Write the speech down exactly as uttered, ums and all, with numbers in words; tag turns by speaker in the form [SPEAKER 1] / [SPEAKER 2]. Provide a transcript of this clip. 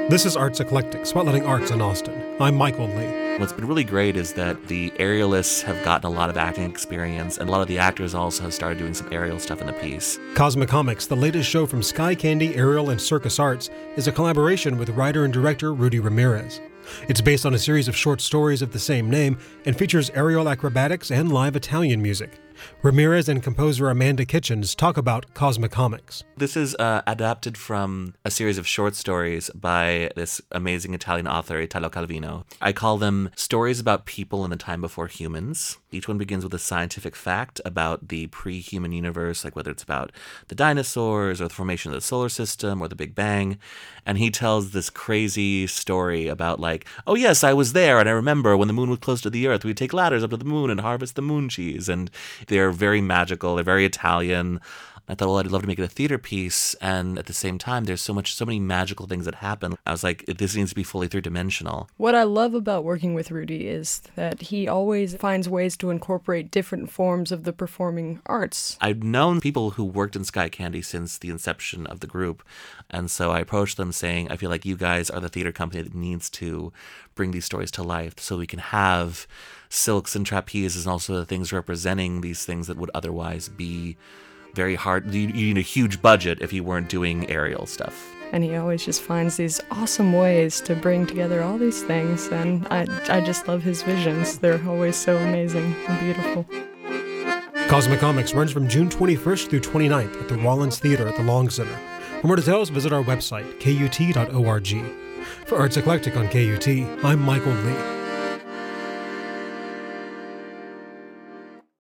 [SPEAKER 1] This is Arts Eclectic, spotlighting arts in Austin. I'm Michael Lee.
[SPEAKER 2] What's been really great is that the aerialists have gotten a lot of acting experience, and a lot of the actors also have started doing some aerial stuff in the piece.
[SPEAKER 1] Cosmicomics, the latest show from Sky Candy, Aerial, and Circus Arts, is a collaboration with writer and director Rudy Ramirez. It's based on a series of short stories of the same name and features aerial acrobatics and live Italian music. Ramirez and composer Amanda Kitchens talk about Cosmicomics.
[SPEAKER 2] This is uh, adapted from a series of short stories by this amazing Italian author, Italo Calvino. I call them stories about people in the time before humans. Each one begins with a scientific fact about the pre-human universe, like whether it's about the dinosaurs or the formation of the solar system or the Big Bang. And he tells this crazy story about like, oh yes, I was there and I remember when the moon was close to the earth, we'd take ladders up to the moon and harvest the moon cheese. And they're very magical. They're very Italian. I thought, well, I'd love to make it a theater piece. And at the same time, there's so much, so many magical things that happen. I was like, this needs to be fully three-dimensional.
[SPEAKER 3] What I love about working with Rudy is that he always finds ways to incorporate different forms of the performing arts.
[SPEAKER 2] I've known people who worked in Sky Candy since the inception of the group. And so I approached them saying, I feel like you guys are the theater company that needs to bring these stories to life so we can have silks and trapezes and also the things representing these things that would otherwise be very hard. You, you need a huge budget if you weren't doing aerial stuff.
[SPEAKER 3] And he always just finds these awesome ways to bring together all these things, and I, I just love his visions. They're always so amazing and beautiful.
[SPEAKER 1] Cosmicomics runs from June twenty-first through twenty-ninth at the Rollins Theater at the Long Center. For more details, visit our website, K U T dot org. For Arts Eclectic on K U T, I'm Michael Lee.